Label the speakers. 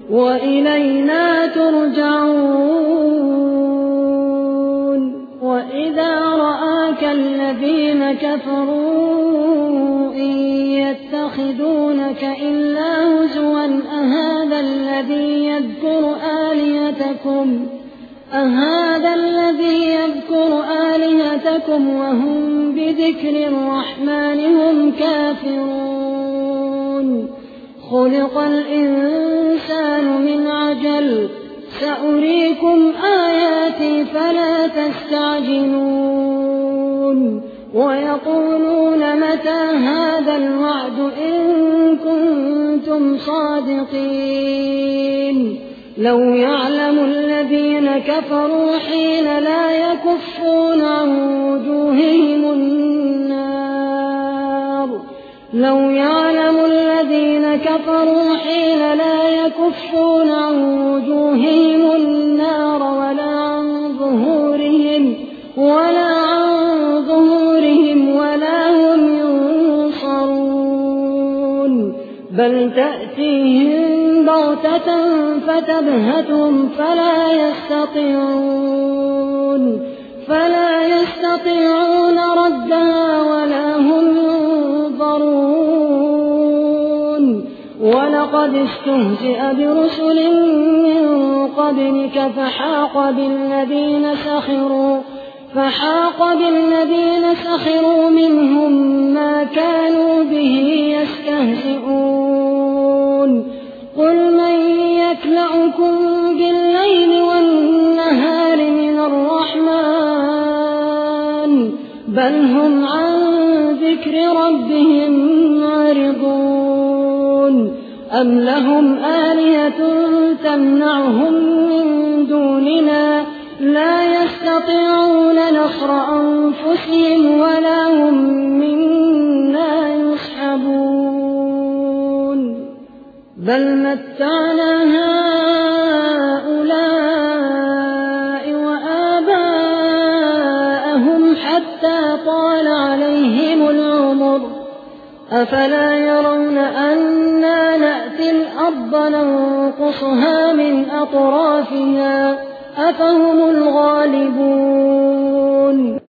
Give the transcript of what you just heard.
Speaker 1: وإلينا ترجعون وإذا رآك الذين كفروا إن يتخذونك إلا هزوا أهذا الذي يذكر آلهتكم وهم بذكر الرحمن هم كافرون خلق الإنسان من عجل سأريكم آياتي فلا تستعجلون ويقولون متى هذا الوعد إن كنتم صادقين لو يعلم الذين كفروا حين لا يكفون عن وجوههم النار ولا عن ظهورهم ولا هم ينصرون بل تأتيهم بغتة فتبهتهم فلا يستطيعون ردها ولا هم ينظرون ولقد استهزئ برسل من قبلك فحاق بالذين سخروا منهم ما كانوا به يستهزئون قل من يكلؤكم بالليل والنهار من الرحمن بل هم عن ذكر ربهم معرضون أم لهم آلهة تمنعهم من دوننا لا يستطيعون نصر أنفسهم ولا هم منا يصحبون بل متعنا هؤلاء وآباءهم حتى طال عليهم العمر أفلا يرون أنا نأتي الأرض ننقصها من أطرافها أفهم الغالبون